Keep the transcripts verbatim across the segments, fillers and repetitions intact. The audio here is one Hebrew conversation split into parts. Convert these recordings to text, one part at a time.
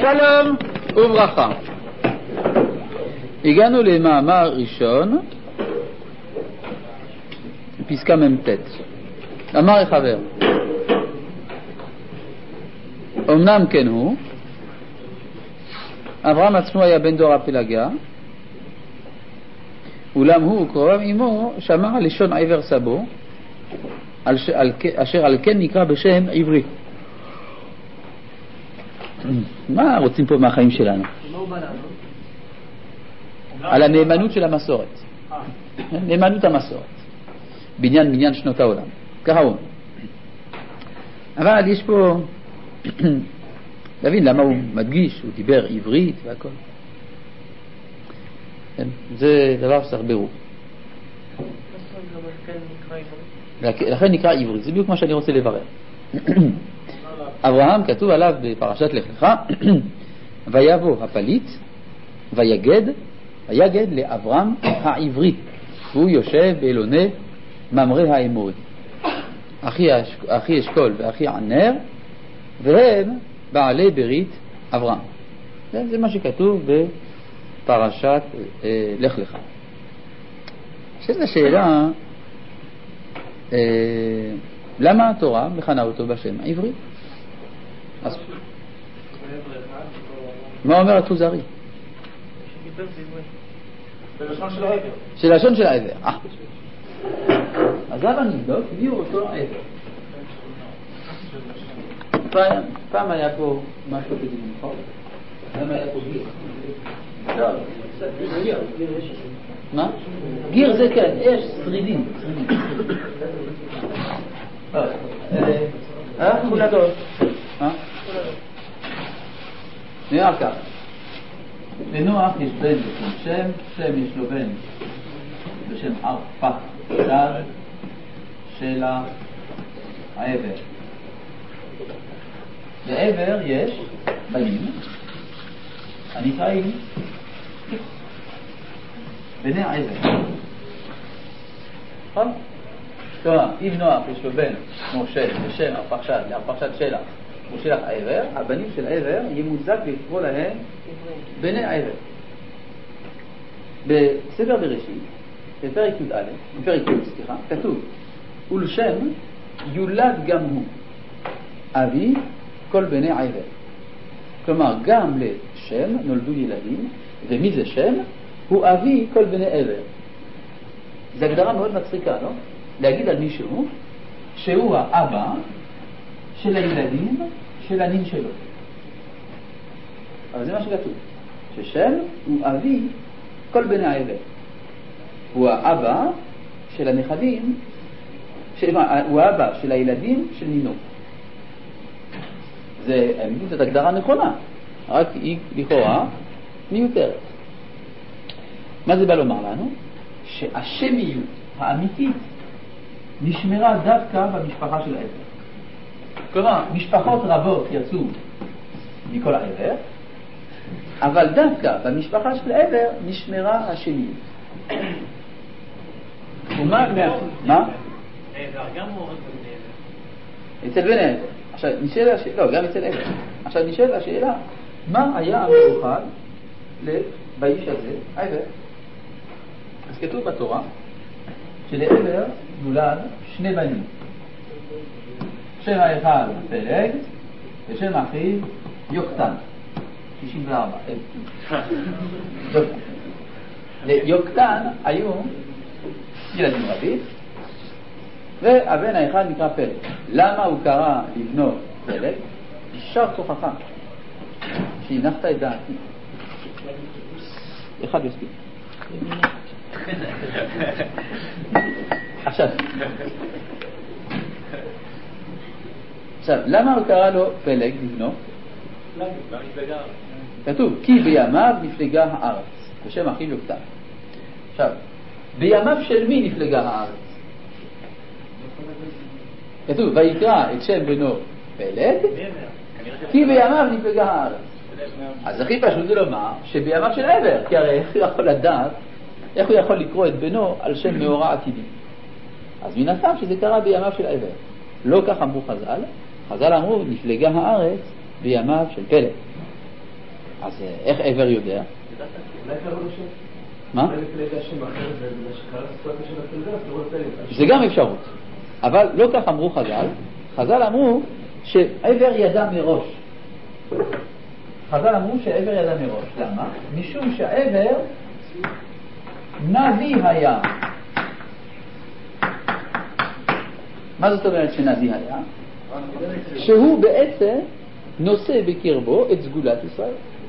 שלום וברכה. הגענו למאמר ראשון, פסקה מ"ט. אמר החבר, אמנם כן הוא, אברהם עצמו היה בן דור הפלגה, אולם הוא קרוב עמו שמע לשון עבר סבו, על ש... על... אשר על כן נקרא בשם עברי. מה רוצים פה מהחיים שלנו? על הנאמנות של המסורת, נאמנות המסורת, בניין בניין שנות העולם, ככה הוא. אבל יש פה להבין למה הוא מדגיש, הוא דיבר עברית והכל, זה דבר שצריך ברור. לכן נקרא עברית, זה בדיוק מה שאני רוצה לברר. אברהם כתוב עליו בפרשת לך לך, ויבוא הפליט ויגד, ויגד לאברהם העברי, הוא יושב באלוני ממרא האמורי, אחי, אחי אשכול ואחי ענר, והם בעלי ברית אברהם. זה, זה מה שכתוב בפרשת אה, לך לך. שזו שאלה, אה, למה התורה מכנה אותו בשם העברי? אז מה אומר הכוזרי? בלשון של העבר. של לשון של העבר. אה. אז למה נבדוק? הביאו אותו העבר. פעם, פעם היה פה משהו כדי למחור. למה היה פה גיר? לא, גיר. מה? גיר זה כן, יש שרידים. אה? חולדות. מה? נראה כך. לנוח יש בן בשם שם, שם יש לו בן בשם ארפחשד, שלה, העבר. לעבר יש בנים הנקראים בני העבר. נכון? כלומר, אם נוח יש לו בן משה בשם ארפחשד, לארפחשד שלה ושלח העבר, הבנים של העבר יהיה מוזק לקרוא להם בני העבר. בספר בראשית, בפרק י"א, בפרק י', סליחה, כתוב, ולשם יולד גם הוא, אבי כל בני עבר. כלומר, גם לשם נולדו ילדים, ומי זה שם? הוא אבי כל בני עבר. זו הגדרה מאוד מצחיקה, לא? להגיד על מישהו שהוא האבא של הילדים של הנין שלו. אבל זה מה שכתוב, ששם הוא אבי כל בני העבר. הוא האבא של הנכדים, של, הוא האבא של הילדים של נינו. זה, האמת, זאת הגדרה נכונה, רק היא לכאורה מיותרת. מה זה בא לומר לנו? שהשמיות האמיתית נשמרה דווקא במשפחה של העבר. כלומר, משפחות רבות יצאו מכל העבר, אבל דווקא במשפחה של העבר נשמרה השמיות. ומה? מה? העבר גם הוא רק בני עבר. אצל בני העבר. עכשיו נשאלה השאלה, לא, גם אצל עבר. עכשיו נשאלה השאלה, מה היה המיוחד באיש הזה, העבר? אז כתוב בתורה שלעבר נולד שני בנים. שם האחד פלג ושם האחיו יוקטן. שישים וארבע. ליוקטן היו ילדים רבים, והבן האחד נקרא פלג. למה הוא קרא לבנו פלג? יישר כוחך שהנחת את דעתי. אחד יספיק. עכשיו עכשיו, למה הוא קרא לו פלג לבנו? כתוב, כי בימיו נפלגה הארץ, בשם אחיו יוקטן. עכשיו, בימיו של מי נפלגה הארץ? כתוב, ויקרא את שם בנו פלג, כי בימיו נפלגה הארץ. אז הכי פשוט זה לומר שבימיו של עבר, כי הרי איך הוא יכול לדעת, איך הוא יכול לקרוא את בנו על שם מאורע עתידי? אז מן הסתם שזה קרה בימיו של עבר. לא כך אמרו חז"ל, חז"ל אמרו נפלגה הארץ בימיו של פלג. אז איך עבר יודע? מה? זה גם אפשרות, אבל לא כך אמרו חז"ל. חז"ל אמרו שעבר ידע מראש. חז"ל אמרו שעבר ידע מראש. למה? משום שהעבר נביא היה. מה זאת אומרת שנביא היה? שהוא בעצם נושא בקרבו את סגולת ישראל.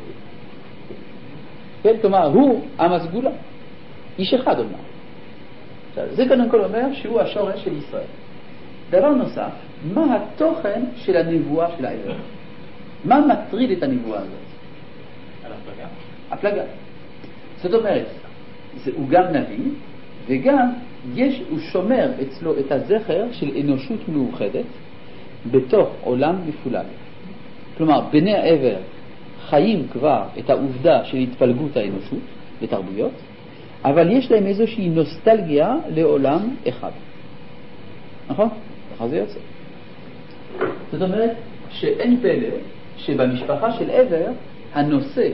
כן, כלומר, הוא עם הסגולה. איש אחד אומר. זה קודם כל אומר שהוא השורש של ישראל. דבר נוסף, מה התוכן של הנבואה של העבר? מה מטריד את הנבואה הזאת? על הפלגה? הפלגה. זאת אומרת, זה, הוא גם נביא, וגם יש, הוא שומר אצלו את הזכר של אנושות מאוחדת בתוך עולם מפולג. כלומר, בני העבר חיים כבר את העובדה של התפלגות האנושות בתרבויות, אבל יש להם איזושהי נוסטלגיה לעולם אחד. נכון? ככה זה יוצא. זאת אומרת שאין פלא שבמשפחה של עבר הנושא,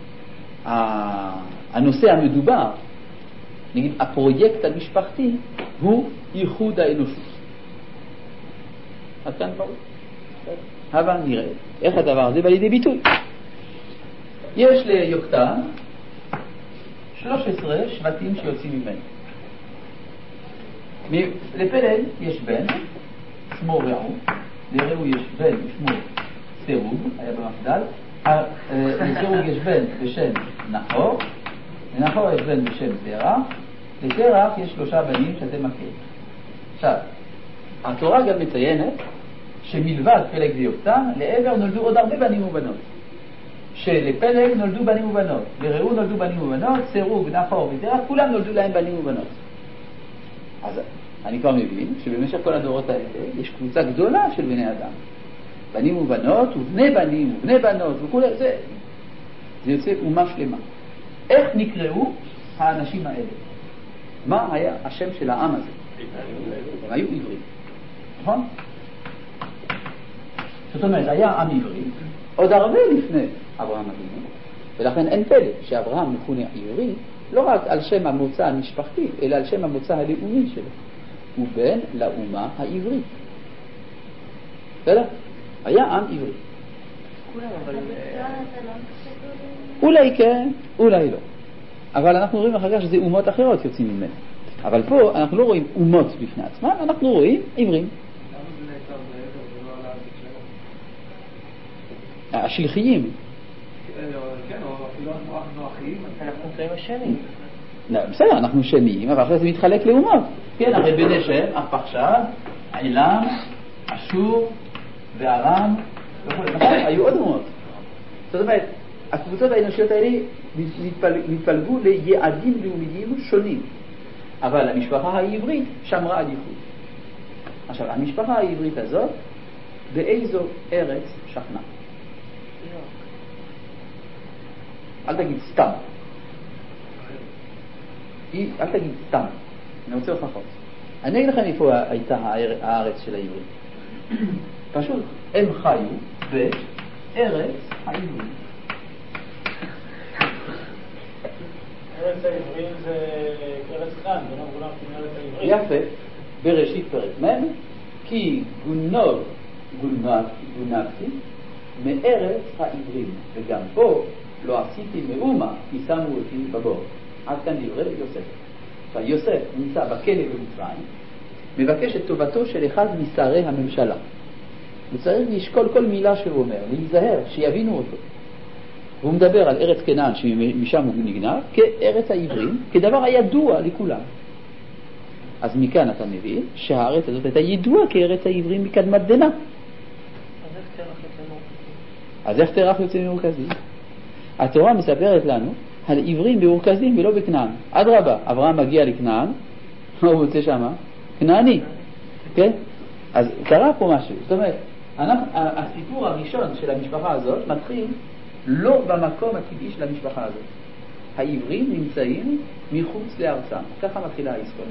הנושא המדובר, נגיד הפרויקט המשפחתי, הוא ייחוד האנושות. עד כאן ברור. אבל נראה איך הדבר הזה בא לידי ביטוי. יש ליוקטן שלוש עשרה שבטים שיוצאים ממנו. לפלג יש בן, שמו רעו, לרעו יש בן, שמו סירוג, היה במפדל, לסירוג יש בן בשם נחור, לנחור יש בן בשם תרח, לתרח יש שלושה בנים שאתם מכירים. עכשיו, התורה גם מציינת שמלבד פלג ויוקטן, לעבר נולדו עוד הרבה בנים ובנות. שלפלג נולדו בנים ובנות, לרעו נולדו בנים ובנות, סירוג, נחור ותרח, כולם נולדו להם בנים ובנות. אז אני כבר מבין שבמשך כל הדורות האלה יש קבוצה גדולה של בני אדם. בנים ובנות ובני בנים ובני בנות וכו', זה, זה יוצא אומה שלמה. איך נקראו האנשים האלה? מה היה השם של העם הזה? הם היו עברים. נכון? זאת אומרת, היה עם עברי עוד הרבה לפני אברהם אבינו, ולכן אין פלא שאברהם מכונה עברי לא רק על שם המוצא המשפחתי, אלא על שם המוצא הלאומי שלו. הוא בן לאומה העברית. בסדר? היה עם עברי. אולי כן, אולי לא. אבל אנחנו רואים אחר כך שזה אומות אחרות יוצאים ממנו. אבל פה אנחנו לא רואים אומות בפני עצמם, אנחנו רואים עברים. השלחיים. כן, או אפילו נוחים, אנחנו נקראים השני. בסדר, אנחנו שנים, אבל אחרי זה מתחלק לאומות. כן, הרי בני שם, ארפחשד, עילם, אשור וארם, היו עוד אומות. זאת אומרת, הקבוצות האנושיות האלה מתפלגו ליעדים לאומיים שונים. אבל המשפחה העברית שמרה עדיפות. עכשיו, המשפחה העברית הזאת, באיזו ארץ שכנה? אל תגיד סתם. אל תגיד סתם. אני רוצה הוכחות. אני אגיד לכם איפה הייתה הארץ של העברים. פשוט, הם חיו בארץ העברים. ארץ העברים זה ארץ כאן, זה לא מגולם כארץ העברים. יפה. בראשית פרק מ' כי גונוב, גונבתי מארץ העברים. וגם פה לא עשיתי מאומה, כי שמו אותי בבור. עד כאן דברי יוסף. עכשיו, יוסף נמצא בכלא במצרים, מבקש את טובתו של אחד משרי הממשלה. הוא צריך לשקול כל מילה שהוא אומר, להיזהר, שיבינו אותו. והוא מדבר על ארץ כנען, שמשם הוא נגנב, כארץ העברים, כדבר הידוע לכולם. אז מכאן אתה מבין שהארץ הזאת הייתה ידועה כארץ העברים מקדמת דנא. אז איך תרח יוצא מאורכזים? אז איך תרח יוצא מאורכזים? התורה מספרת לנו על עברים באורכזים ולא בכנען. אדרבה, אברהם מגיע לכנען, מה הוא יוצא שם? כנעני. כן? אז קרה פה משהו. זאת אומרת, אנחנו, הסיפור הראשון של המשפחה הזאת מתחיל לא במקום הטבעי של המשפחה הזאת. העברים נמצאים מחוץ לארצם. ככה מתחילה ההיסטוריה.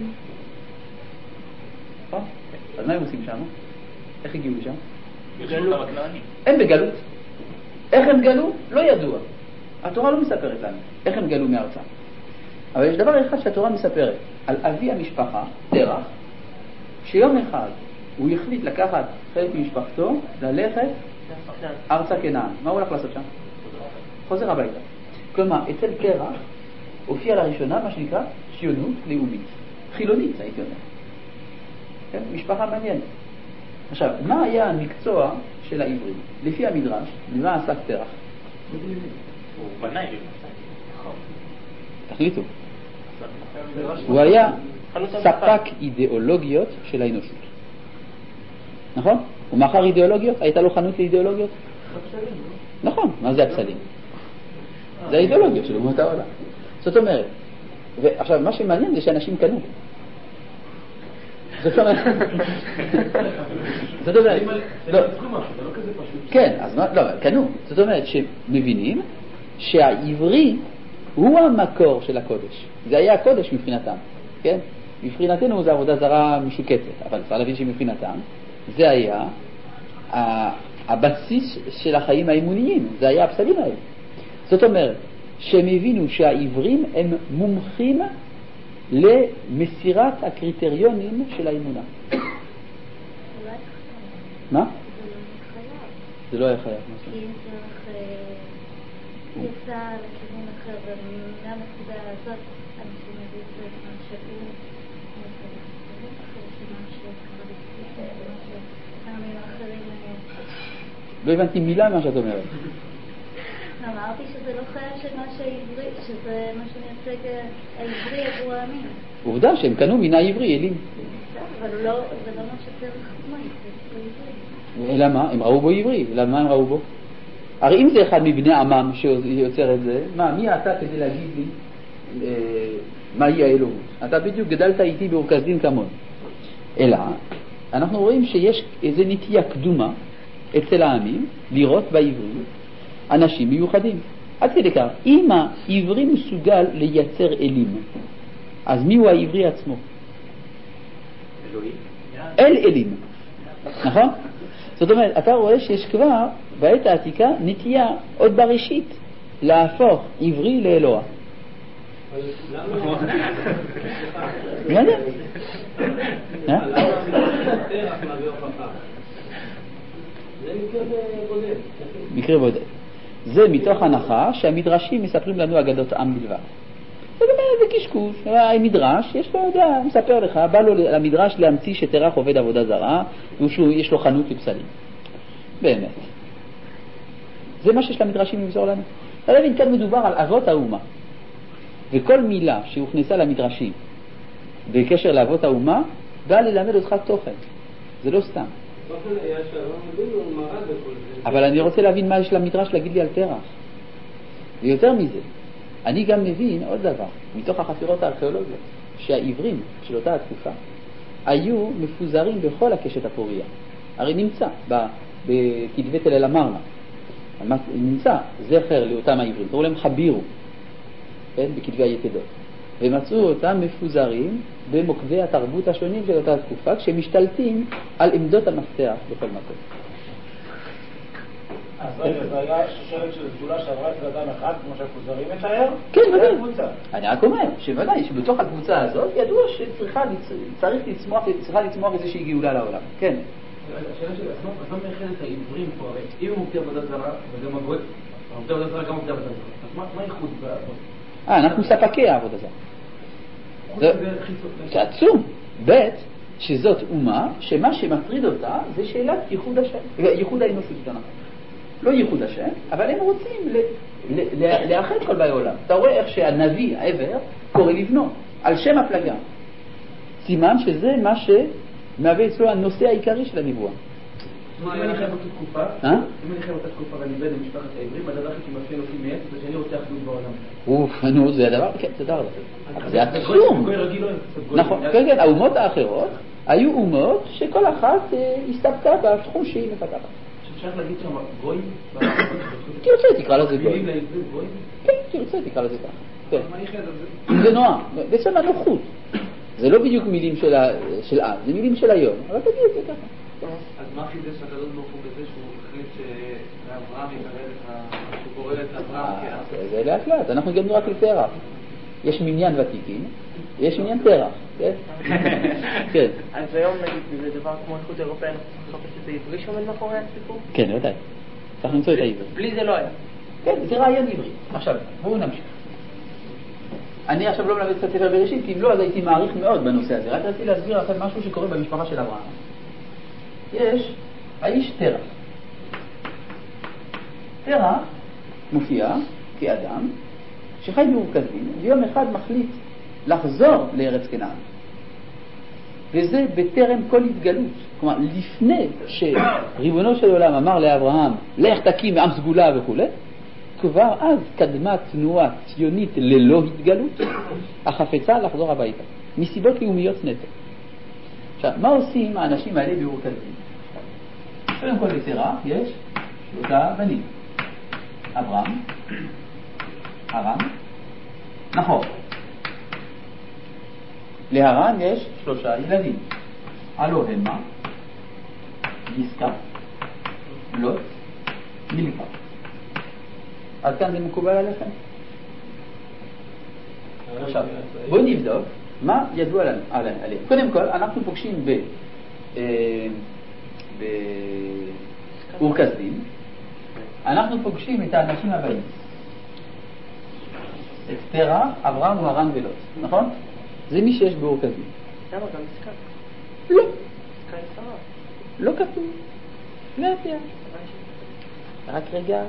נכון? אז מה הם עושים שם? איך הגיעו לשם? גלות. הם בגלות. איך הם גלו? לא ידוע. התורה לא מספרת לנו איך הם גלו מארצם. אבל יש דבר אחד שהתורה מספרת, על אבי המשפחה, תרח, שיום אחד הוא החליט לקחת חלק ממשפחתו, ללכת ארצה כנען. מה הוא הולך לעשות שם? חוזר הביתה. כלומר, אצל תרח הופיע לראשונה מה שנקרא ציונות לאומית. חילונית, הייתי אומר. כן? משפחה מעניינת. עכשיו, מה היה המקצוע של העברים? לפי המדרש, מה עסק תרח? הוא בנה עברים. תחליטו. הוא היה ספק אידיאולוגיות של האנושות. נכון? הוא מכר אידיאולוגיות? הייתה לו חנות לאידיאולוגיות? נכון, מה זה הפסלים? זה האידיאולוגיות של אומות העולם. זאת אומרת, ועכשיו מה שמעניין זה שאנשים קנו. זאת אומרת, זאת אומרת, לא, כן, אז לא, קנו. זאת אומרת שמבינים שהעברי הוא המקור של הקודש. זה היה הקודש מבחינתם, כן? מבחינתנו זה עבודה זרה משוקצת, אבל צריך להבין שמבחינתם זה היה הבסיס של החיים האמוניים, זה היה הפסלים האלה. זאת אומרת, שהם הבינו שהעברים הם מומחים למסירת הקריטריונים של האמונה. מה? זה לא היה חייב. כי אם צריך יצא לכיוון אחר, ומהנקודה הזאת אנשים מביאים את מה שהוא לא הבנתי מילה מה שאת אומרת. אמרתי שזה לא חייב שמה שהעברי, שזה מה שמייצג העברי עבור העמים. עובדה שהם קנו מן העברי אלים. אבל זה לא מה שתרח עצמו, זה עברי. למה? הם ראו בו עברי. למה הם ראו בו? הרי אם זה אחד מבני עמם שיוצר את זה, מה, מי אתה כדי להגיד לי אה, מהי האלוהות? אתה בדיוק גדלת איתי באורקזים כמון. אלא, אנחנו רואים שיש איזו נטייה קדומה אצל העמים לראות בעברים אנשים מיוחדים. עד כדי כך, אם העברי מסוגל לייצר אלים, אז מי הוא העברי עצמו? אלוהים. אל אלים. נכון? זאת אומרת, אתה רואה שיש כבר בעת העתיקה נטייה עוד בראשית להפוך עברי לאלוה. מי יודע? מקרה בודד. זה מתוך הנחה שהמדרשים מספרים לנו אגדות עם בלבד. זאת אומרת, זה קשקוש. המדרש, יש לו, יודע, מספר לך, בא לו למדרש להמציא שתרח עובד עבודה זרה, ויש לו חנות לפסלים. באמת. זה מה שיש למדרשים למסור לנו. אתה יודע, כאן מדובר על אבות האומה. וכל מילה שהוכנסה למדרשים בקשר לאבות האומה, באה ללמד אותך תוכן. זה לא סתם. אבל אני רוצה להבין מה יש למדרש להגיד לי על תרח. ויותר מזה, אני גם מבין עוד דבר, מתוך החפירות הארכיאולוגיות, שהעברים של אותה התקופה היו מפוזרים בכל הקשת הפוריה. הרי נמצא בכתבי תל אל המרנה, נמצא זכר לאותם העברים, קראו להם חבירו, כן, בכתבי היתדות, ומצאו אותם מפוזרים במוקדי התרבות השונים של אותה תקופה, כשמשתלטים על עמדות המפתח בכל מקום. אז רגע, זה היה שושלת של גדולה שעברה את אדם אחד, כמו שהפוזרים מתאר? כן, ודאי. אני רק אומר, שוודאי, שבתוך הקבוצה הזאת ידוע שצריכה לצמוח איזושהי גאולה לעולם. כן. השאלה שלי, אז מה מייחד את העברים פה? הרי אם הוא מוקדי עבודה זרה, וגם הגוי, עובדי עבודה זרה גם עובדי עבודה זרה, אז מה ייחוד בעבוד? אה, אנחנו ספקי העבודה זרה. זה עצום. ב' שזאת אומה, שמה שמטריד אותה זה שאלת ייחוד השם, ייחוד האנושות שלנו. לא ייחוד השם, אבל הם רוצים לאחד כל באי עולם. אתה רואה איך שהנביא, העבר, קורא לבנו, על שם הפלגה. סימן שזה מה שמהווה אצלו הנושא העיקרי של הנבואה. אם אני חייב אותה תקופה, אם אני חייב אותה תקופה ואני בן למשפחת העברים, הדבר הכי שמאפיין אותי מעט זה שאני רוצה אחדות בעולם. אוף, נו, זה הדבר, כן, זה דבר. זה עצום. נכון, כן, כן, האומות האחרות היו אומות שכל אחת הסתפקה בתחום שהיא מפתחת. אפשר להגיד שם גוי? תרצה, תקרא לזה גוי. כן, תרצה, תקרא לזה ככה. זה נועם, בעצם הנוחות. זה לא בדיוק מילים של אז, זה מילים של היום, אבל תגיד את זה ככה. אז מה חידש הקדוש ברוך הוא בזה שהוא החליט שאברהם יקרא לך משהו רואה את אברהם כ... זה לאט לאט, אנחנו הגענו רק לתרח. יש מניין ותיקים, יש מניין תרח, כן? כן. אז היום נגיד, זה דבר כמו איחוד אירופאי, אנחנו צריכים לחפש את העברי שעומד מאחורי הסיפור? כן, ודאי. צריך למצוא את העברי. בלי זה לא היה. כן, זה רעיון עברי. עכשיו, בואו נמשיך. אני עכשיו לא מלמד קצת ספר בראשית, כי אם לא, אז הייתי מעריך מאוד בנושא הזה. רק רציתי להסביר לכם משהו שקורה במשפחה של אברהם. יש האיש תרח. תרח מופיע כאדם שחי באור כשדים, ויום אחד מחליט לחזור לארץ כנען. וזה בטרם כל התגלות. כלומר, לפני שריבונו של עולם אמר לאברהם, לך תקים עם סגולה וכו', כבר אז קדמה תנועה ציונית ללא התגלות, החפצה לחזור הביתה, מסיבות לאומיות נטו. עכשיו, מה עושים האנשים האלה באור כשדים? קודם כל לתרח יש שלושה בנים. אברהם, הרן, נחור. להרן יש שלושה ילדים. הלא המה, דיסקה, לוט, מילכה. עד כאן זה מקובל עליכם? עכשיו, בואו נבדוק מה ידוע עליהם. קודם כל, אנחנו פוגשים ב... באור כשדים, אנחנו פוגשים את האנשים הבאים. את תרח, אברהם, הרן ולוט, נכון? זה מי שיש באור כשדים. למה גם עסקה? לא. עסקה היא שרה. לא כתוב. לאט לאט. רק רגע.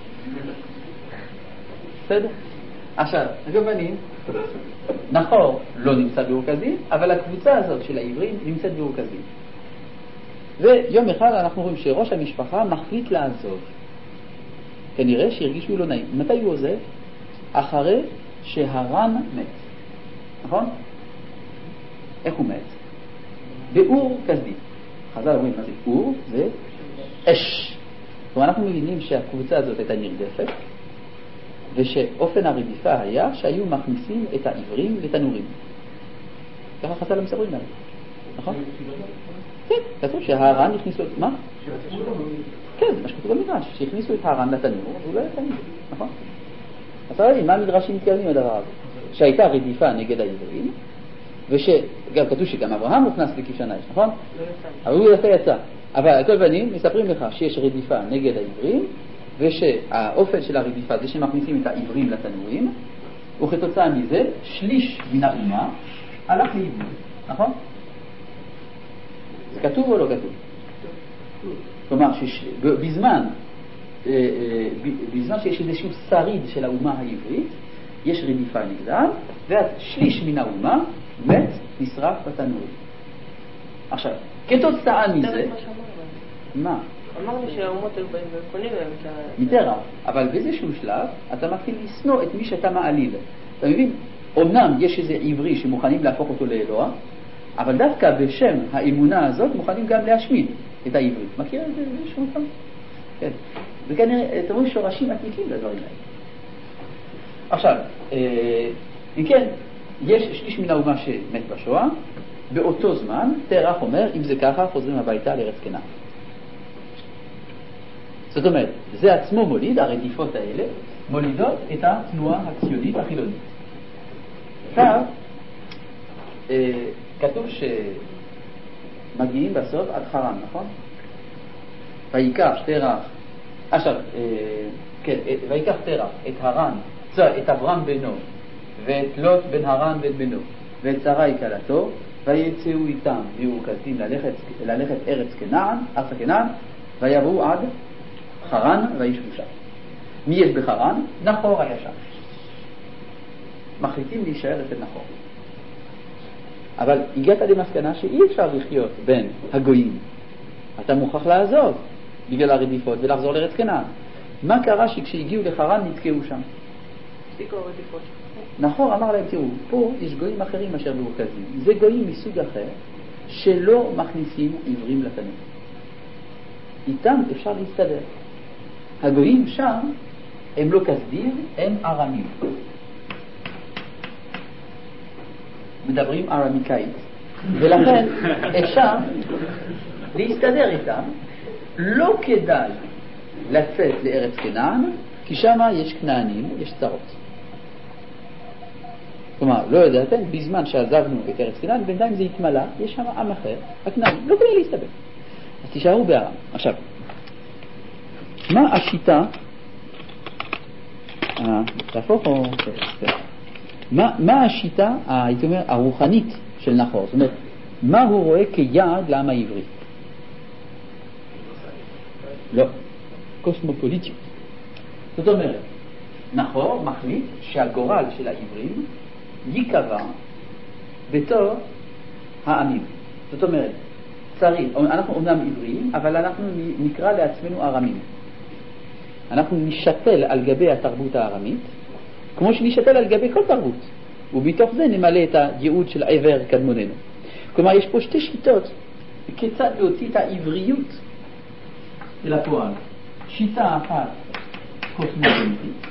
בסדר? עכשיו, הגבנים, נחור לא נמצא באור כשדים, אבל הקבוצה הזאת של העברים נמצאת באור כשדים. ויום אחד אנחנו רואים שראש המשפחה מחליט לעזוב. כנראה שהרגישו לא נעים. מתי הוא עוזב? אחרי שהרן מת. נכון? איך הוא מת? באור כשדים. חז"ל אומרים מה זה אור? זה אש. כלומר, אנחנו מבינים שהקבוצה הזאת הייתה נרדפת, ושאופן הרדיפה היה שהיו מכניסים את העברים לתנורים. ככה חז"ל מספרים עליהם. נכון? כן, כתוב שהרן הכניסו... מה? כן, זה מה שכתוב במדרש, שהכניסו את הרן לתנור, והוא לא יחד עם זה, נכון? אז ראיתי, מה המדרשים מתכוונים לדבר הזה? שהייתה רדיפה נגד העברים, ושגם כתוב שגם אברהם הוכנס לכבשן האש, נכון? אבל הוא יצא יצא. אבל על כל פנים, מספרים לך שיש רדיפה נגד העברים, ושהאופן של הרדיפה זה שמכניסים את העברים לתנורים, וכתוצאה מזה, שליש מן האומה הלך לאיבוד, נכון? זה כתוב או לא כתוב? כלומר, בזמן, בזמן שיש איזשהו שריד של האומה העברית, יש רדיפה נגדם, ואז שליש מן האומה מת, נשרף בתנורים. עכשיו, כתוצאה מזה... מה? אמרנו שהאומות היו באים וקונים להם את ה... מתרח, אבל באיזשהו שלב אתה מתחיל לסנוע את מי שאתה מעליל. אתה מבין? אמנם יש איזה עברי שמוכנים להפוך אותו לאלוה, אבל דווקא בשם האמונה הזאת מוכנים גם להשמיד את העברית. מכיר את זה באיזשהו מקום? כן. וכנראה, אתם רואים שורשים עתיקים לדברים האלה. עכשיו, אם כן, יש שליש מן האומה שמת בשואה, באותו זמן, תרח אומר, אם זה ככה, חוזרים הביתה לארץ כנען. זאת אומרת, זה עצמו מוליד, הרדיפות האלה, מולידות את התנועה הציונית החילונית. עכשיו, כתוב שמגיעים בסוף עד חרן, נכון? ויקח תרח, עכשיו, כן, ויקח תרח את הרן, את אברהם בנו, ואת לוט בן הרן ואת בנו, ואת שרי כלתו, ויצאו איתם באור כשדים ללכת, ללכת ארץ כנען, ארץ כנען, ויבואו עד חרן וישבו שם. מי יש בחרן? נחור היה שם. מחליטים להישאר אצל נחור. אבל הגעת למסקנה שאי אפשר לחיות בין הגויים. אתה מוכרח לעזוב בגלל הרדיפות ולחזור לארץ כנען. מה קרה שכשהגיעו לחרן נתקעו שם? הפסיקו הרדיפות. נחור אמר להם, תראו, פה יש גויים אחרים אשר באור כשדים. זה גויים מסוג אחר שלא מכניסים עברים לתנור. איתם אפשר להסתדר. הגויים שם הם לא כשדים, הם ארמים. מדברים ארמיקאית. ולכן אפשר להסתדר איתם. לא כדאי לצאת לארץ כנען, כי שם יש כנענים, יש צרות. כלומר, לא ידעתם, בזמן שעזבנו את ארץ כנען, בינתיים זה התמלא, יש שם עם אחר, הכנענים, לא כדי להסתבך. אז תישארו בארם. עכשיו, מה השיטה, אה, תהפוך או... מה, מה השיטה, הייתי אומר, הרוחנית של נחור? זאת אומרת, מה הוא רואה כיעד לעם העברי? לא, קוסמופוליטיות. זאת אומרת, נחור מחליט שהגורל של העברים ייקבע בתור העמים. זאת אומרת, צריך, אנחנו אומנם עבריים, אבל אנחנו נקרא לעצמנו ארמים. אנחנו נשתל על גבי התרבות הארמית, כמו שנשתל על גבי כל תרבות, ובתוך זה נמלא את הייעוד של עבר קדמוננו. כלומר, יש פה שתי שיטות כיצד להוציא את העבריות אל הפועל. שיטה אחת קוסמופוליטית,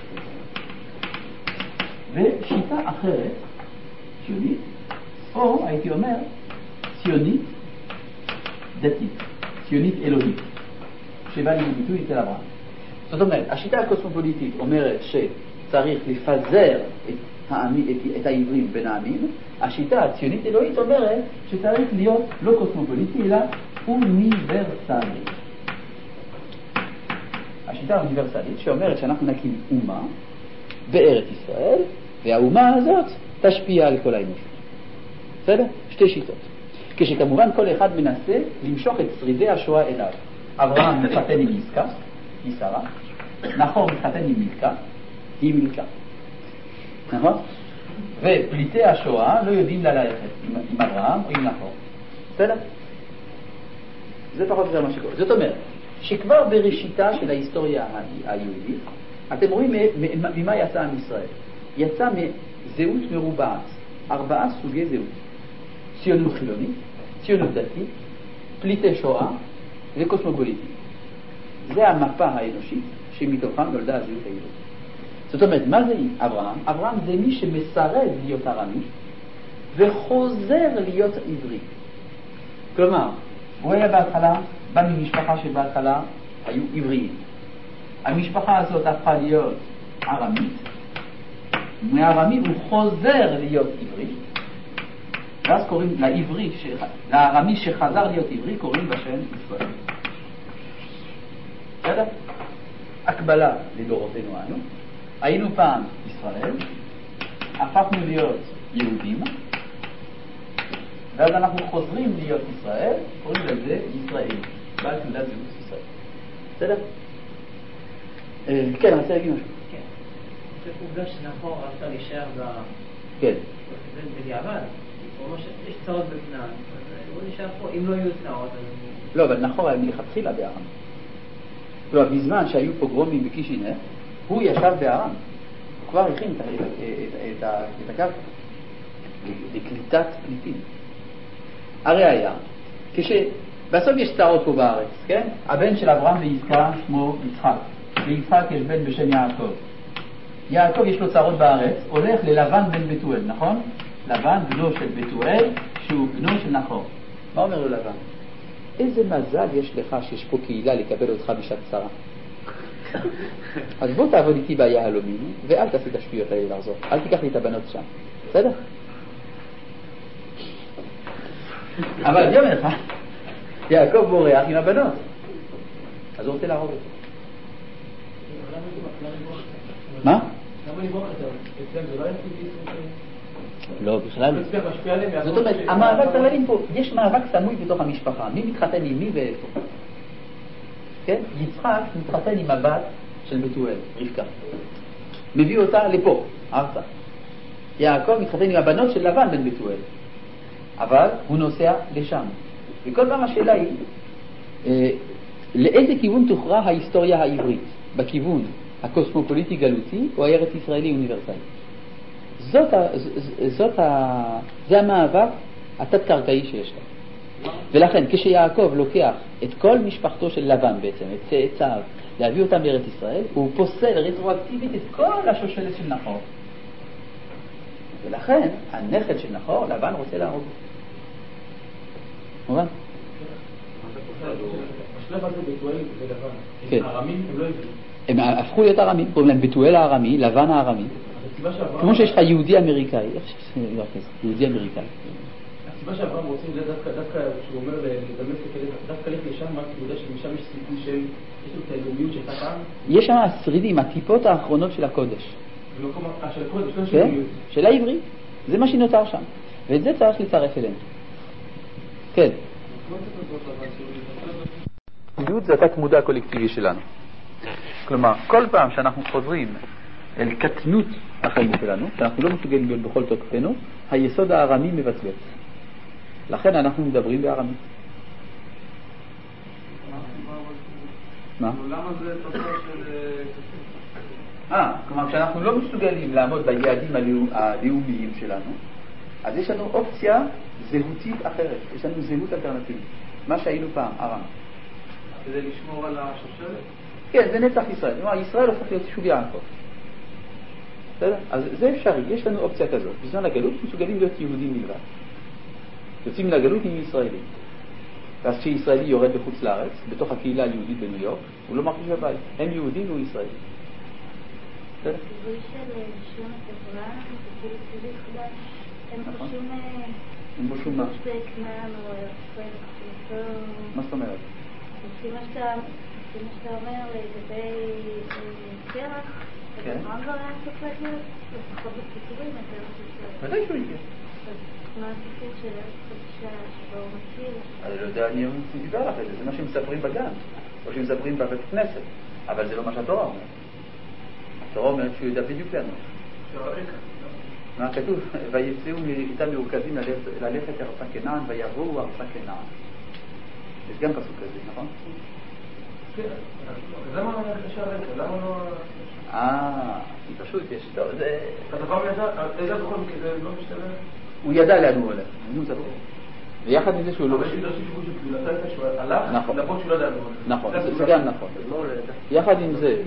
ושיטה אחרת, ציונית, או הייתי אומר, ציונית דתית, ציונית אלוהית, שבא לי ביטוי אצל אברהם. זאת אומרת, השיטה הקוסמופוליטית אומרת שצריך לפזר את, העמים, את, את העברים בין העמים. השיטה הציונית אלוהית אומרת שצריך להיות לא קוסמופוליטי אלא אוניברסלי. השיטה האוניברסלית שאומרת שאנחנו נקים אומה בארץ ישראל, והאומה הזאת תשפיע על כל האנושות. בסדר? שתי שיטות. כשכמובן כל אחד מנסה למשוך את שרידי השואה אליו. אברהם מתחתן עם יסקה, היא שרה. נחור מתחתן עם מילכה, היא מילכה. נכון? ופליטי השואה לא יודעים לה ללכת עם, עם אברהם או עם נחור. בסדר? זה פחות או יותר מה שקורה. זאת אומרת, שכבר בראשיתה של ההיסטוריה היהודית, אתם רואים ממה יצא עם ישראל. יצא מזהות מרובעת, ארבעה סוגי זהות. ציונות חילונית, ציונות דתית, פליטי שואה וקוסמופוליטית. זה המפה האנושית שמתוכה נולדה הזהות היהודית. זאת אומרת, מה זה אברהם? אברהם זה מי שמסרב להיות ארמי וחוזר להיות עברי. כלומר, הוא היה בהתחלה, בא ממשפחה שבהתחלה היו עבריים. המשפחה הזאת הפכה להיות ארמית. מהארמי הוא חוזר להיות עברי. ואז קוראים לעברי, לארמי שחזר להיות עברי, קוראים בשם ישראל. בסדר? הקבלה לדורותינו אנו. היינו פעם ישראל, הפכנו להיות יהודים, ואז אנחנו חוזרים להיות ישראל, קוראים לזה ישראל, בעל תעודת זהות ישראל. בסדר? כן, אני רוצה להגיד משהו. כן. זה עובדה שנחור רצה להישאר ב... כן. בדיעבד. הוא אומר שיש צרות בכנען, אז הוא נשאר פה, אם לא יהיו צרות, אז... לא, אבל נחור היה מלכתחילה בארם. כלומר, בזמן שהיו פוגרומים בקישינב, הוא ישב בארם. הוא כבר הכין את, את, את, את, את הקרקע לקליטת פליטים. הראיה, כשבסוף יש צרות פה בארץ, כן? הבן של אברהם ויזכר שמו יצחק. ליצחק יש בן בשם יעקב. יעקב יש לו צרות בארץ, הולך ללבן בן בתואל, נכון? לבן בנו של בתואל, שהוא בנו של נחור. מה אומר לו לבן? איזה מזל יש לך שיש פה קהילה לקבל אותך בשעת צרה. אז בוא תעבוד איתי ביהלומים, ואל תעשי את השטויות האלה לחזור. אל תיקח לי את הבנות שם. בסדר? אבל אני אומר לך, יעקב בורח עם הבנות. אז הוא רוצה להרוג אותו. מה? למה לברוח את זה? אצלם זה לא יפיל לא, בכלל לא. זאת אומרת, המאבק תרללים פה, יש מאבק סמוי בתוך המשפחה. מי מתחתן עם מי ואיפה? כן? יצחק מתחתן עם הבת של בתואל, רבקה. מביא אותה לפה, ארצה. יעקב מתחתן עם הבנות של לבן בן בתואל. אבל הוא נוסע לשם. וכל פעם השאלה היא, אה, לאיזה כיוון תוכרע ההיסטוריה העברית? בכיוון הקוסמופוליטי גלותי או הארץ ישראלי אוניברסלי? זאת ה, זאת ה, זה המאבק התת-קרקעי שיש לה. ולכן כשיעקב לוקח את כל משפחתו של לבן בעצם, את צאצאיו, להביא אותם לארץ ישראל, הוא פוסל רטרואקטיבית את כל השושלת של נחור. ולכן הנכד של נחור, לבן רוצה להרוג. מובן? השלב הזה בתואל זה לבן. כן. הרמים הם לא עברים. הם הפכו להיות ארמים, קוראים להם בתואל הארמי, לבן הארמי. כמו שיש לך יהודי אמריקאי, איך שזה דבר כזה? יהודי אמריקאי. הסיבה שאברהם רוצים זה דווקא שהוא אומר לדמשק, דווקא לך לשם, מה אתה יודע שמשם יש סיכוי של, יש לו את הלאומיות שאתה כאן? יש שם שרידים, הטיפות האחרונות של הקודש. של הקודש, לא של הלאומיות. של העברי, זה מה שנותר שם. ואת זה צריך לצרף אלינו. כן. יהוד זה התת מודע הקולקטיבי שלנו. כלומר, כל פעם שאנחנו חוזרים אל קטנות החיים שלנו, שאנחנו לא מסוגלים להיות בכל תוקפנו, היסוד הארמי מבצבץ. לכן אנחנו מדברים בארמית. מה? למה זה תוצאה של... אה, כלומר, כשאנחנו לא מסוגלים לעמוד ביעדים הלאומיים שלנו, אז יש לנו אופציה זהותית אחרת, יש לנו זהות אלטרנטיבית, מה שהיינו פעם, ארם. כדי לשמור על השושלת? כן, זה נצח ישראל. כלומר, ישראל הופך להיות יישוב יעקב. בסדר? אז זה אפשרי, יש לנו אופציה כזאת. בזמן הגלות מסוגלים להיות יהודים מלבד. יוצאים לגלות עם ישראלים. ואז כשישראלי יורד בחוץ לארץ, בתוך הקהילה היהודית בניו יורק, הוא לא מרגיש בבית. הם יהודים והוא ישראלי. בסדר? הסיבוי של שום התברה, זה כאילו סיבי חדש. הם חושבים... הם בו שום מה? שתי כנען או ישראל חושבים... מה זאת אומרת? לפי מה שאתה אומר לגבי קרח, אברהם כבר היה סופר להיות, לפחות בסיפורים, אתה לא חושב. ודאי שהוא הגיע. מה הסיפור של ארץ חדשה שבו הוא מכיר? אני לא יודע, אני דיבר לך את זה, זה מה שמספרים בגן, או שמספרים בבית כנסת, אבל זה לא מה שהתורה אומרת. התורה אומרת שהוא יודע בדיוק לנו. מה כתוב? ויצאו איתם מרוכזים ללכת ארצה כנען, ויבואו ארצה כנען. יש גם פסוק כזה, נכון? כן, למה לא נראה שהרקע? למה לא... אה, פשוט יש, טוב, זה... אתה כבר ידע, איזה בכל מקרה, זה לא משתלם? הוא ידע לאן הוא הולך, נו זה פה. ויחד מזה שהוא לא... אבל יש לי דרשי שיפור של גדולתה הייתה שהוא הלך, נכון. למרות שהוא לא ידע לאן הוא הולך. נכון, זה גם נכון. יחד עם זה,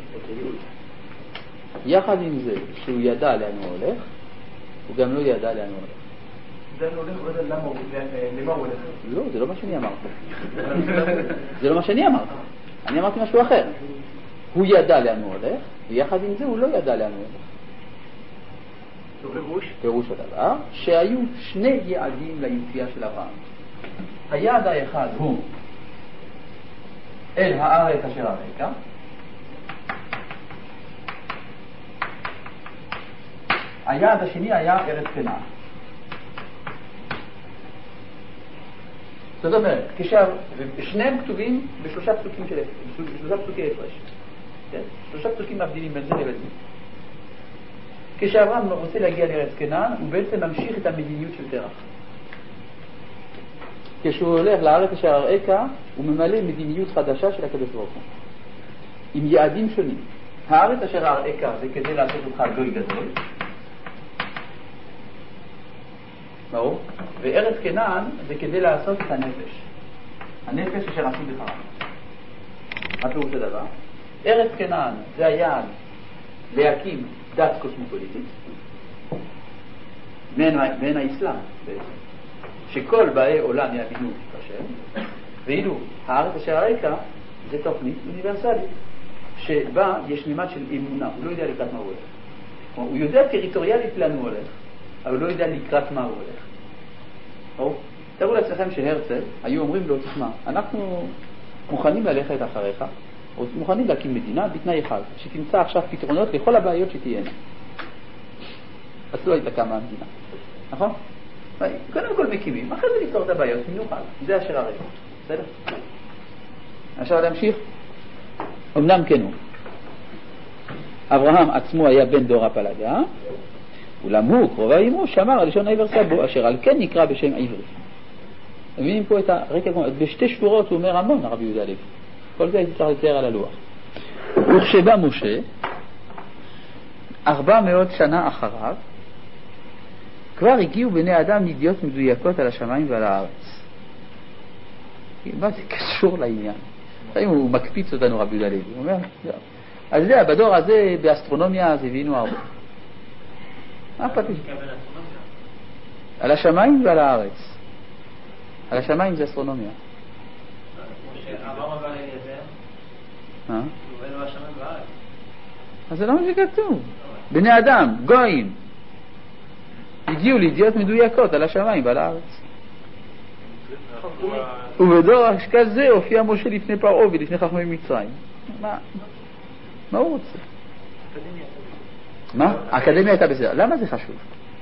יחד עם זה שהוא ידע לאן הוא הולך, הוא גם לא ידע לאן הוא הולך. לאן הוא הולך, הוא לא ידע למה הוא הולך. לא, זה לא מה שאני אמרתי. זה לא מה שאני אמרתי. אני אמרתי משהו אחר. הוא ידע לאן הוא הולך, ויחד עם זה הוא לא ידע לאן הוא הולך. פירוש? פירוש הדבר, שהיו שני יעדים ליציאה של אברהם. היעד האחד הוא אל הארץ אשר הרקע, היעד השני היה ארץ כנען. זאת אומרת, שניהם כתובים בשלושה פסוקים של שלושה פסוקי הפרש. כן? שלושה פסוקים מבדילים בין זה לבין זה. כשאברהם רוצה להגיע לארץ כנען, הוא בעצם ממשיך את המדיניות של תרח. כשהוא הולך לארץ אשר הרקע, הוא ממלא מדיניות חדשה של הקדוש ברוך הוא. עם יעדים שונים. הארץ אשר הרקע זה כדי לעשות אותך גוי גדול. ברור? וארץ כנען זה כדי לעשות את הנפש. הנפש אשר עשו בך. מה פירוש הדבר? ארץ כנען זה היעד להקים דת קוסמופוליטית מעין האסלאם בעצם, שכל באי עולם יאמינו בשם, ואילו הארץ אשר הרקע זה תוכנית אוניברסלית שבה יש מימד של אמונה. הוא לא יודע לקראת מה הוא הולך. הוא יודע טריטוריאלית לאן הוא הולך, אבל הוא לא יודע לקראת מה הוא הולך. או, תראו לעצמכם שהרצל היו אומרים לו, תשמע, אנחנו מוכנים ללכת אחריך, או מוכנים להקים מדינה בתנאי אחד, שתמצא עכשיו פתרונות לכל הבעיות שתהיינה. אז לא הייתה קמה המדינה, נכון? קודם כל מקימים, אחרי זה לפתור את הבעיות, נוכל, זה אשר הרקע, בסדר? עכשיו להמשיך. אמנם כן הוא, אברהם עצמו היה בן דור הפלגה, אולם הוא, קרובה עמו, שמר על לשון העבר סבו, אשר על כן נקרא בשם עברי. אתם מבינים פה את הרקע, בשתי שורות הוא אומר המון, הרבי יהודה הלוי. כל זה הייתי צריך לצייר על הלוח. וכשבא משה, ארבע מאות שנה אחריו, כבר הגיעו בני אדם ידיעות מדויקות על השמיים ועל הארץ. מה זה קשור לעניין? לפעמים הוא מקפיץ אותנו רבי יהודה הלוי. הוא אומר, אז זה, בדור הזה, באסטרונומיה, אז הבינו הרבה. מה פתאום? על השמיים ועל הארץ. על השמיים זה אסטרונומיה. אברהם עבר אליעזר, אה? הוא עבר לשמיים והארץ. אז זה לא מה שכתוב. בני אדם, גויים, הגיעו לידיעות מדויקות על השמיים ועל הארץ. ובדור כזה הופיע משה לפני פרעה ולפני חכמי מצרים. מה? מה הוא רוצה? מה? האקדמיה הייתה בסדר. למה זה חשוב?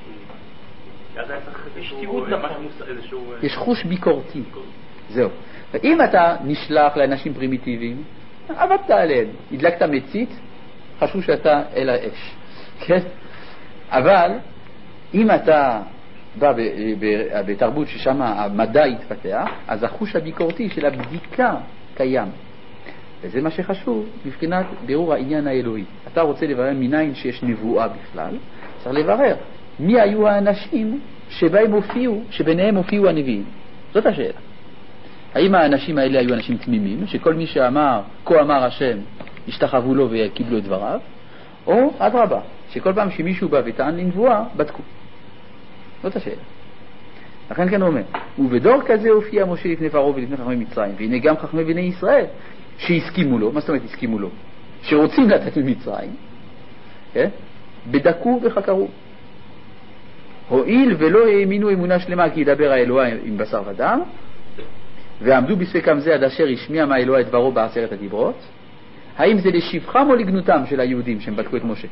יש חוש ביקורתי. זהו. ואם אתה נשלח לאנשים פרימיטיביים, עבדת עליהם, הדלקת מצית, חשוב שאתה אל האש. כן? אבל אם אתה בא בתרבות ששם המדע יתפתח, אז החוש הביקורתי של הבדיקה קיים. וזה מה שחשוב מבחינת בירור העניין האלוהי. אתה רוצה לברר מניין שיש נבואה בכלל, צריך לברר מי היו האנשים שבהם הופיעו, שביניהם הופיעו הנביאים. זאת השאלה. האם האנשים האלה היו אנשים תמימים, שכל מי שאמר, כה אמר השם, השתחוו לו וקיבלו את דבריו, או אדרבה, שכל פעם שמישהו בא וטען לנבואה, בדקו. זאת השאלה. לכן כן הוא אומר, ובדור כזה הופיע משה לפני פרעה ולפני חכמי מצרים, והנה גם חכמי בני ישראל, שהסכימו לו. מה זאת אומרת הסכימו לו? שרוצים לתת ממצרים, כן? בדקו וחקרו. הועיל ולא האמינו אמונה שלמה כי ידבר האלוה עם בשר ודם, ועמדו בספקם זה עד אשר השמיע מהאלוה את דברו בעשרת הדיברות. האם זה לשבחם או לגנותם של היהודים שהם בדקו את משה?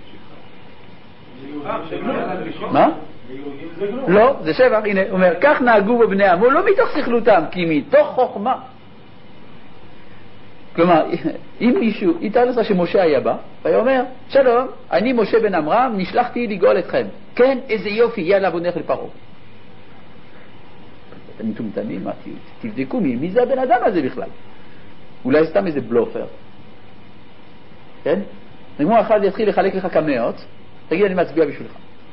מה? לא, זה שבח. הנה, הוא אומר, כך נהגו בבני עמו, לא מתוך שכלותם, כי מתוך חוכמה. כלומר, אם מישהו, יתאר לך שמשה היה בא, והיה אומר, שלום, אני משה בן עמרם, נשלחתי לגאול אתכם. כן, איזה יופי, יאללה בוא נלך לפרעה. אתם מטומטמים, מה, תבדקו מי, מי זה הבן אדם הזה בכלל? אולי סתם איזה בלופר. כן? נגמור אחד יתחיל לחלק לך קמאות, תגיד אני מצביע בשבילך.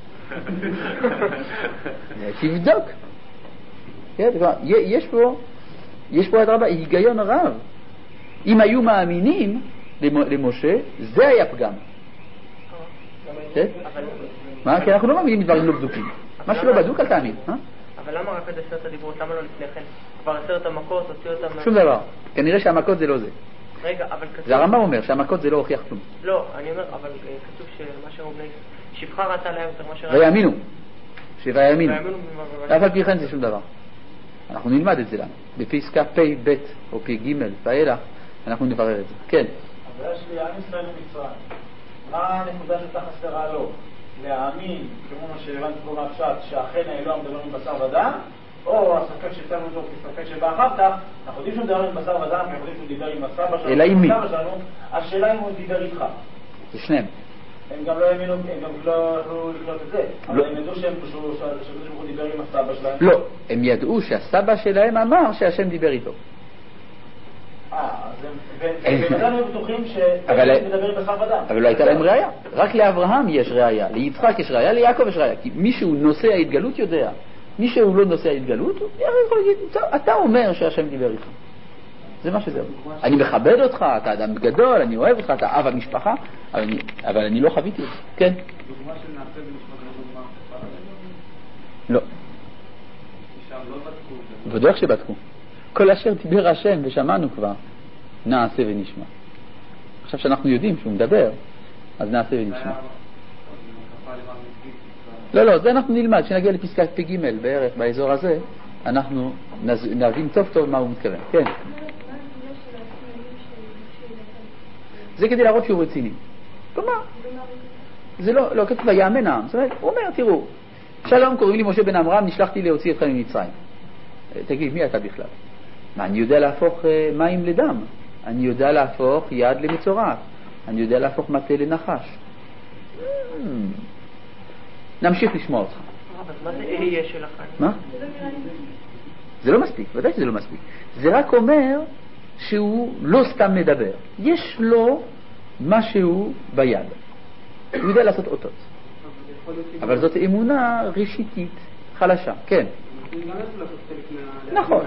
תבדוק. כן? יש פה, יש פה הרבה, היגיון רב. אם היו מאמינים למשה, זה היה פגם. כן? מה? כי אנחנו לא מאמינים דברים לא בדוקים. מה שלא בדוק אל תאמין. אבל למה רק עד עשרת הדיברות? למה לא לפני כן? כבר עשרת המכות, הוציאו אותם... שום דבר. כנראה שהמכות זה לא זה. רגע, אבל כתוב... זה הרמב"ם אומר שהמכות זה לא הוכיח כלום. לא, אני אומר, אבל כתוב שמה שאומר בני... שפחה ראתה להם יותר מה שראה... ויאמינו. שויאמינו. אף על פי כן זה שום דבר. אנחנו נלמד את זה לנו. בפסקה פי ב' או פי ג' ואילך, אנחנו נברר את זה. כן. הבעיה שלי, עם ישראל ומצרים. מה הנקודה שאתה חסרה לו? להאמין, כמו מה שהבנתי פה מהפשט, שאכן האלוה מדבר עם בשר ודם, או הספק שצריך אותו כספק שבא אחר כך, אנחנו יודעים שהוא מדבר עם בשר ודם, אנחנו יודעים שהוא דיבר עם הסבא שלנו, אלא עם מי? השאלה אם הוא דיבר איתך. זה שניהם. הם גם לא האמינו, הם גם לא יכלו לקלוט את זה, אבל הם ידעו שהם פשוט, שהוא דיבר עם הסבא שלהם. לא, הם ידעו שהסבא שלהם אמר שהשם דיבר איתו. אה, אז הם היו בטוחים שהוא מדבר עם בשר ודם. אבל לא הייתה להם ראיה. רק לאברהם יש ראיה, ליצחק יש ראיה, ליעקב יש ראיה. כי מישהו נושא ההתגלות יודע. מישהו לא נושא ההתגלות, הוא יכול להגיד, אתה אומר שהשם דיבר איתך. זה מה שזה. אני מכבד אותך, אתה אדם גדול, אני אוהב אותך, אתה אב המשפחה, אבל אני, אבל אני לא חוויתי את זה. כן? דוגמה של נעשה במשפחה לא דוגמה? לא. שם לא בדקו. בדרך שבדקו. כל אשר דיבר השם ושמענו כבר, נעשה ונשמע. עכשיו שאנחנו יודעים שהוא מדבר, אז נעשה ונשמע. לא, לא, זה אנחנו נלמד, כשנגיע לפסקת פי ג' בערך באזור הזה, אנחנו נבין טוב טוב מה הוא מתכוון. כן. זה כדי להראות שהוא רציני. כלומר, זה לא, לא, כתוב ויאמן העם. זאת אומרת, הוא אומר, תראו, שלום, קוראים לי משה בן עמרם, נשלחתי להוציא אתכם ממצרים. תגיד, מי אתה בכלל? מה, אני יודע להפוך uh, מים לדם. אני יודע להפוך יד למצורע. אני יודע להפוך מטה לנחש. Hmm. נמשיך לשמוע אותך. אבל מה זה יהיה שלך? מה? זה לא מספיק, ודאי שזה לא מספיק. זה רק אומר שהוא לא סתם מדבר. יש לו משהו ביד. הוא יודע לעשות אותות. אבל זאת אמונה ראשיתית, חלשה. כן. נכון.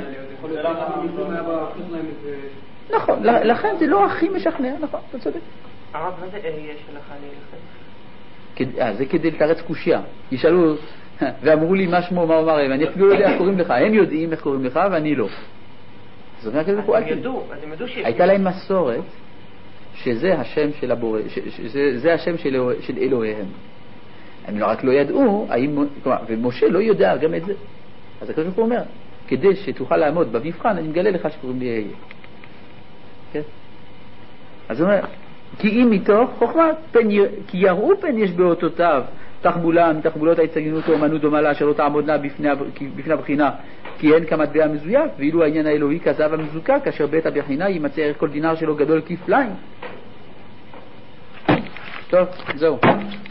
נכון, לכן זה לא הכי משכנע, נכון, אתה צודק. הרב, מה זה יהיה שלך להילחם? זה כדי לתרץ קושיה. ישאלו, ואמרו לי מה שמו, מה הוא אמר, אני אפילו לא יודע איך קוראים לך. הם יודעים איך קוראים לך ואני לא. זאת אומרת, הם ידעו, אז הם ידעו שיש... הייתה להם מסורת שזה השם של הבורא, שזה, זה השם של, של אלוהיהם. הם רק לא ידעו, האם, כלומר, ומשה לא יודע גם את זה. אז הקדוש ברוך הוא אומר, כדי שתוכל לעמוד במבחן, אני מגלה לך שקוראים לי אהיה. כן? אז הוא אומר, כי אם מתוך חוכמה, פן י... כי יראו פן יש באותותיו, תחבולה מתחבולות ההצטיינות או אמנות דומה לה, אשר לא תעמודנה בפני, בפני הבחינה, כי אין כמטבע מזויף, ואילו העניין האלוהי כזב המזוקק, כאשר בית הבחינה יימצא ערך כל דינר שלו גדול כפליים. טוב, זהו.